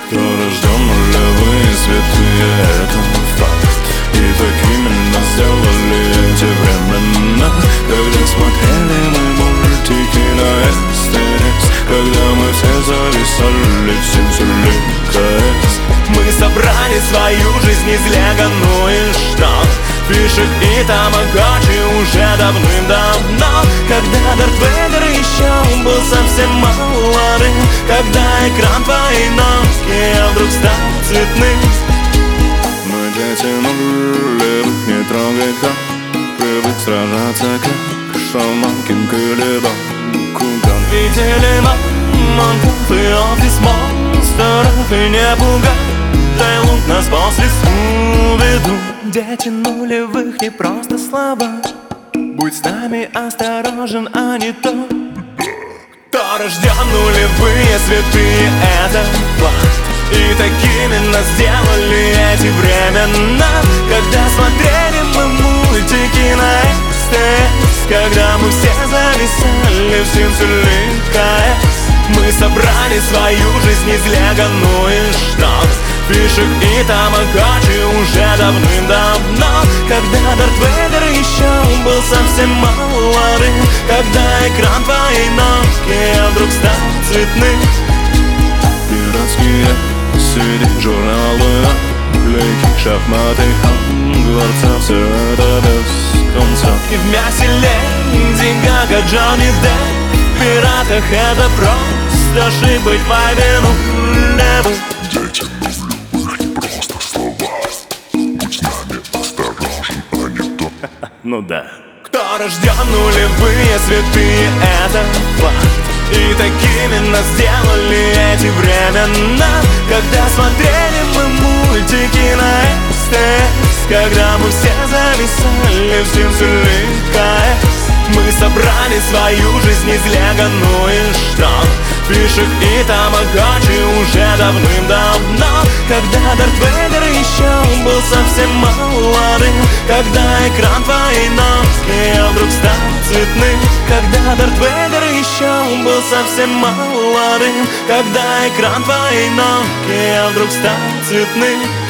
Кто рожден нулевые святые, это факт. И такими нас сделали эти времена, когда смотрели мы мультики на СТС, когда мы все зависали в синсулинкс. Мы собрали свою жизнь из лего, ну и что? Фишек и тамагочи уже давным-давно, когда Дарт Вейдер еще был совсем молодым, когда экран твоей Nokia вдруг стал цветным. Мы дети нулевых, не трогай ха, привык сражаться как шаман, или Бакуган. Видели мамонтов и офис-монстров, и не пугай лук нас после Скуби-Ду. Дети нулевых не просто слова, будь с нами осторожен, а не то. Кто рожден нулевые святые, это факт. И такими нас сделали эти времена, когда смотрели мы мультики на СТС, когда мы все зависали в синсулинкс. Мы собрали свою жизнь из лего, ну и что? Фишек и тамагочи уже давным-давно, когда Дарт Вейдер еще был совсем молодым, когда экран твоей Nokia вдруг стал цветным. Пиратские CD-журналы, наклейки, шахматы, Хогвартса, все это без конца. И в мясе Леди Гага, Джонни Депп, в пиратах это просто шик быть вайбе нулевых. Дети нулевых, не просто слова, будь с нами осторожен, а не то. Ну да. Кто рожден нулевые святые, это факт. И такими нас сделали эти времена, когда смотрели мы мультики на СТС, когда мы все зависали в синсулинкс. Мы собрали свою жизнь из лего, ну и что? Фишек и тамагочи уже давным-давно, когда Дарт Вейдер еще был совсем молодым, когда экран твоей Nokia вдруг стал цветным, когда Дарт Вейдер еще был совсем молодым, когда экран твоей Nokia вдруг стал цветным.